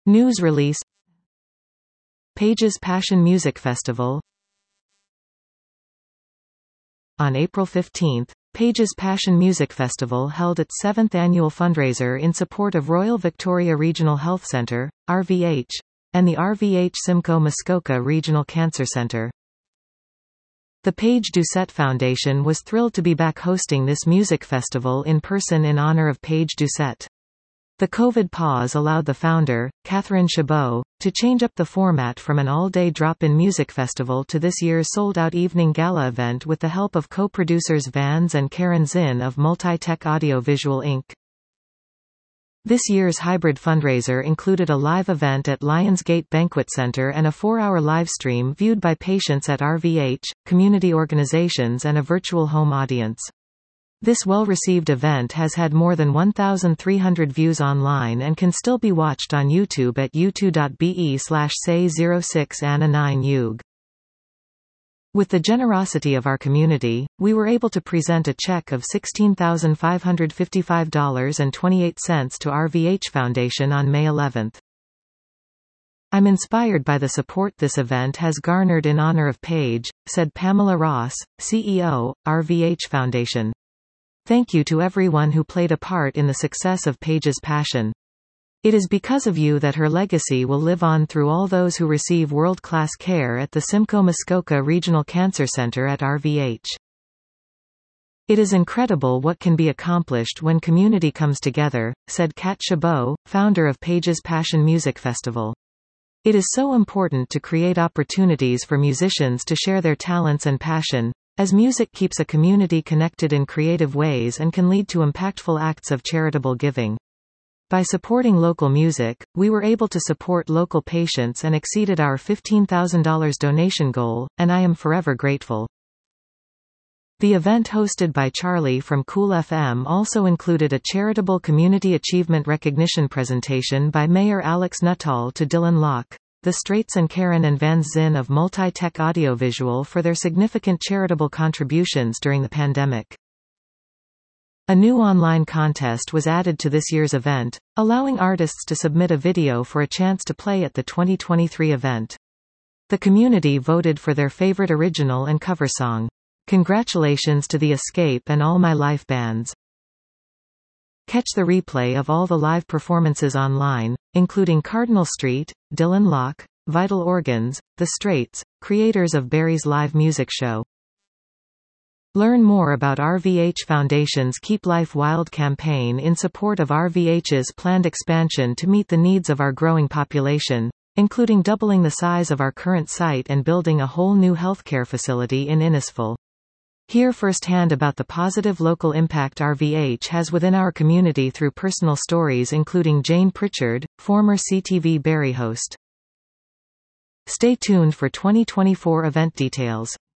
News release. Page's Passion Music Festival. On April 15, Page's Passion Music Festival held its 7th annual fundraiser in support of Royal Victoria Regional Health Centre, RVH, and the RVH Simcoe Muskoka Regional Cancer Centre. The Page Doucette Foundation was thrilled to be back hosting this music festival in person in honour of Page Doucette. The COVID pause allowed the founder, Catherine Chabot, to change up the format from an all-day drop-in music festival to this year's sold-out evening gala event with the help of co-producers Vans and Karen Zinn of Multi-Tech Audio Visual Inc. This year's hybrid fundraiser included a live event at Lionsgate Banquet Center and a 4-hour live stream viewed by patients at RVH, community organizations and a virtual home audience. This well-received event has had more than 1,300 views online and can still be watched on YouTube at youtube.be/say06anna9ug. With the generosity of our community, we were able to present a check of $16,555.28 to RVH Foundation on May 11. "I'm inspired by the support this event has garnered in honor of Page," said Pamela Ross, CEO, RVH Foundation. "Thank you to everyone who played a part in the success of Page's passion. It is because of you that her legacy will live on through all those who receive world-class care at the Simcoe Muskoka Regional Cancer Center at RVH. It is incredible what can be accomplished when community comes together," said Kat Chabot, founder of Page's Passion Music Festival. "It is so important to create opportunities for musicians to share their talents and passion, as music keeps a community connected in creative ways and can lead to impactful acts of charitable giving. By supporting local music, we were able to support local patients and exceeded our $15,000 donation goal, and I am forever grateful." The event hosted by Charlie from Cool FM also included a charitable Community Achievement Recognition presentation by Mayor Alex Nuttall to Dylan Locke, The Straits and Karen and Van Zinn of Multi-Tech Audiovisual for their significant charitable contributions during the pandemic. A new online contest was added to this year's event, allowing artists to submit a video for a chance to play at the 2023 event. The community voted for their favorite original and cover song. Congratulations to The Escape and All My Life bands. Catch the replay of all the live performances online, including Cardinal Street, Dylan Locke, Vital Organs, The Straits, creators of Barry's live music show. Learn more about RVH Foundation's Keep Life Wild campaign in support of RVH's planned expansion to meet the needs of our growing population, including doubling the size of our current site and building a whole new healthcare facility in Innisfil. Hear firsthand about the positive local impact RVH has within our community through personal stories including Jane Pritchard, former CTV Barry host. Stay tuned for 2024 event details.